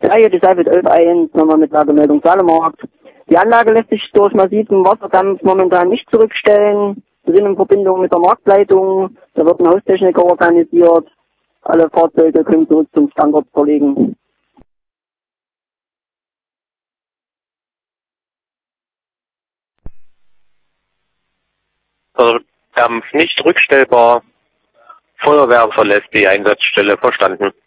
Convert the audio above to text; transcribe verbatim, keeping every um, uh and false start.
Reihe, die Seifert elf eins, nochmal mit Lagemeldung Salemarkt. Die Anlage lässt sich durch massiven Wasserdampf momentan nicht zurückstellen. Wir sind in Verbindung mit der Marktleitung. Da wird ein Haustechniker organisiert. Alle Fahrzeuge können zurück zum Standort verlegen. Also, Dampf nicht rückstellbar. Feuerwehr verlässt die Einsatzstelle. Verstanden.